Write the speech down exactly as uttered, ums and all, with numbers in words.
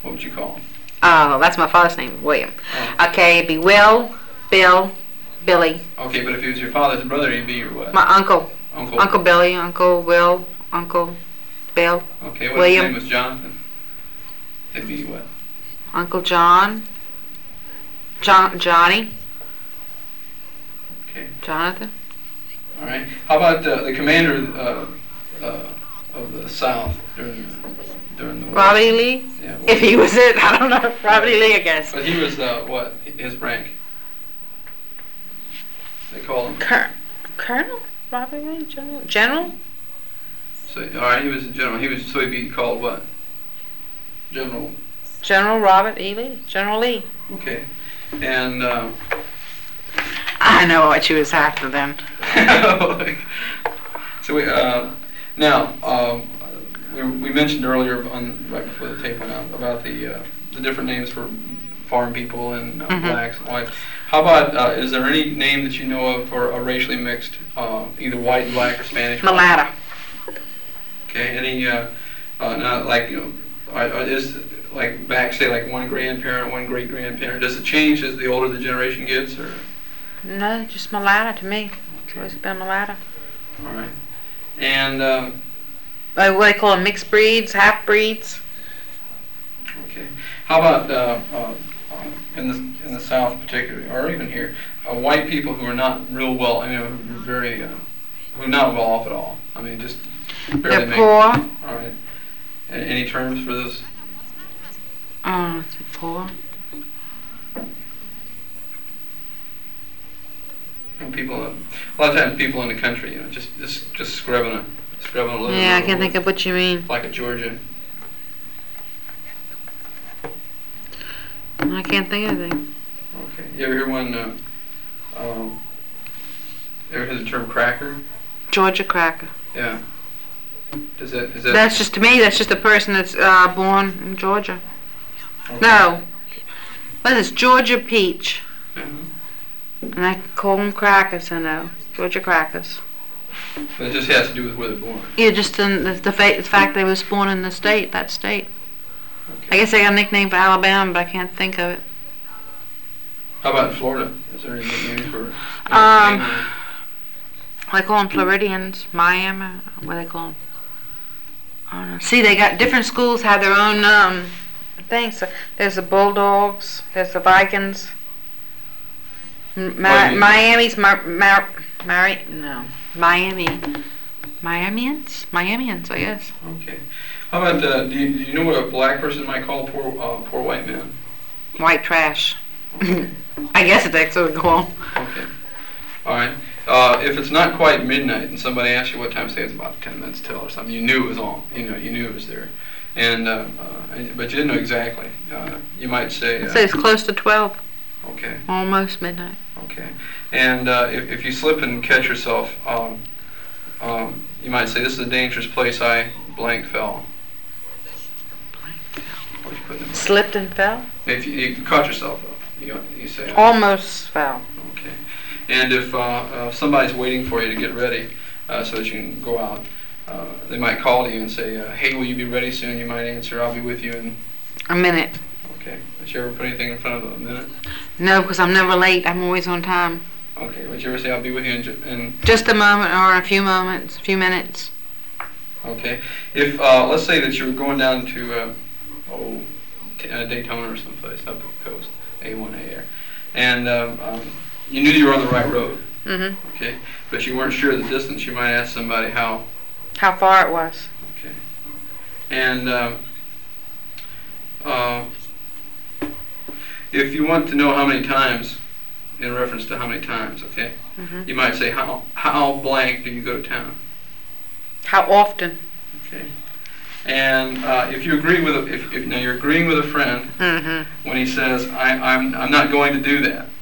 what would you call him? Oh, that's my father's name, William. Oh. Okay, it'd be Will, Bill, Billy. Okay, but if he was your father's brother, he'd be your what? My uncle. Uncle. Uncle Billy, Uncle Will, Uncle Bill. Okay, what William. if his name was Jonathan? It'd be what? Uncle John. John, Johnny. Okay. Jonathan. All right. How about uh, the commander uh, uh, of the South during during the war? Robert E. Lee. Yeah. If he was it, I don't know. Robert E. Lee, I guess. But he was uh, what? His rank? They call him. Cur- Colonel. Robert E. Lee, General. General. So all right, he was a general. He was so he'd be called what? General. General Robert E. Lee. General Lee. Okay. And. Uh, I know what you was after then. so we uh, now um, we, we mentioned earlier on right before the tape went out about the uh, the different names for foreign people and uh, mm-hmm. blacks and whites. How about uh, is there any name that you know of for a racially mixed, uh, either white, black, or Spanish? Mulatto. Okay. Any uh, uh, not like you know, are, are, is like back say like one grandparent, one great grandparent. Does it change as the older the generation gets, or? No, just mulatto to me. It's always been mulatto. All right. And um, Like what they call them, mixed breeds, half breeds. Okay. How about uh, uh, uh, in the in the South particularly, or even here, uh, white people who are not real well, I mean, who are very, uh, who are not well off at all. I mean, just barely They're make. poor. All right. A- any terms for this? Oh, it's poor. And people, uh, a lot of times people in the country, you know, just just just scrubbing a scrubbing a living. Yeah, I can think of what you mean. Like a Georgia. I can't think of anything. Okay. You ever hear one? Uh, um, ever hear the term cracker? Georgia cracker. Yeah. Does that is that? That's just to me. That's just a person that's uh, born in Georgia. Okay. No. What is Georgia peach? Uh-huh. And I call them crackers. I know Georgia crackers. But it just has to do with where they're born. Yeah, just in the, the, fa- the fact they was born in the state, that state. Okay. I guess they got a nickname for Alabama, but I can't think of it. How about in Florida? Is there any nickname for? You know, Um, name They call them Floridians, Miami. What do they call them? I don't know. See, they got different schools have their own um things. So there's the Bulldogs. There's the Vikings. Ma- Oh, you- Miami's Mar- Mar- Mari- no Miami. Miamians? Miamians, I guess. Okay. How about uh, do, you, do you know what a black person might call a poor uh, poor white man? White trash. Okay. I guess that's what we call 'em. Okay. All right. Uh, if it's not quite midnight and somebody asks you what time, say it's about ten minutes till or something, you knew it was on. You know, you knew it was there, and uh, uh, and- but you didn't know exactly. Uh, you might say. So Uh, it's close to twelve, okay. almost midnight. Okay. And uh, if if you slip and catch yourself, um, um, you might say, "This is a dangerous place. I blank fell." What you put in the blank? Slipped and fell? If you, you caught yourself, though, you you say. Almost fell. Okay. And if uh, uh, somebody's waiting for you to get ready uh, so that you can go out, uh, they might call to you and say, uh, "Hey, will you be ready soon?" You might answer, "I'll be with you in." A minute. Okay. Did you ever put anything in front of a minute? No, because I'm never late. I'm always on time. Okay. Would you ever say, "I'll be with you in"? Ju- in Just a moment or a few moments, a few minutes. okay. If uh, let's say that you were going down to uh, oh t- uh, Daytona or someplace up the coast, A one A there, and um, um, you knew you were on the right road. Mhm. Okay. But you weren't sure of the distance. You might ask somebody how. How far it was. Okay. And um, uh, if you want to know how many times, in reference to how many times, okay, Mhm. you might say, how how blank do you go to town? How often? Okay. And uh, if you agree with a, if, if now you're agreeing with a friend Mhm. when he says, I, I'm I'm not going to do that.